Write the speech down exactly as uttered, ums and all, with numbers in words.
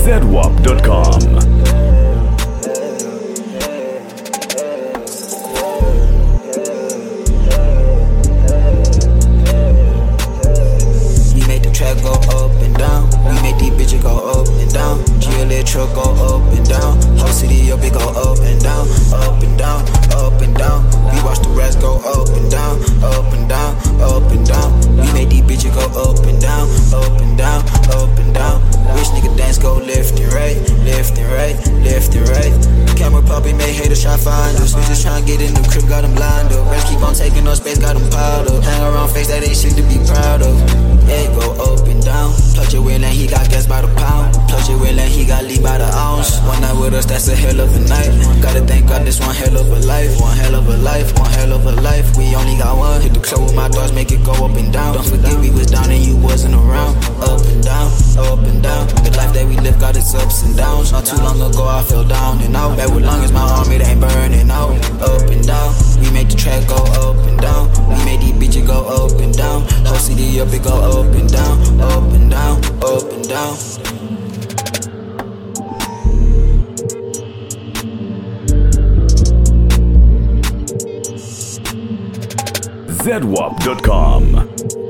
zedwap dot com. Go up and down, we make these bitches go up and down. G Electro go up and down, whole city up it go up and down, up and down, up and down. We watch the rest go up and down, up and down, up and down. We make these bitches go up and down, up and down, up and down. Rich nigga dance go left and right, left and right, left and right. Camera puppy make haters try find us. We just tryna get in the crib, got them lined up. Rest keep on taking up space, got them piled up. Hang around face that ain't shit to be proud of. Yeah, go up and down. Touch it will and he got gas by the pound. Touch it will and he got lead by the ounce. One night with us, that's a hell of a night. Gotta thank God this one hell of a life. One hell of a life, one hell of a life. We only got one. Hit the club with my dogs, make it go up and down. Don't forget we was down and you wasn't around. Up and down, up and down. The life that we live got its ups and downs. Not too long ago I fell down and out. Back with long as my arm it ain't burning out. Up and down, we make the track go up and down. We make these bitches go up and down. Whole city up it go up and down, up and down, up and down. zedwap dot com.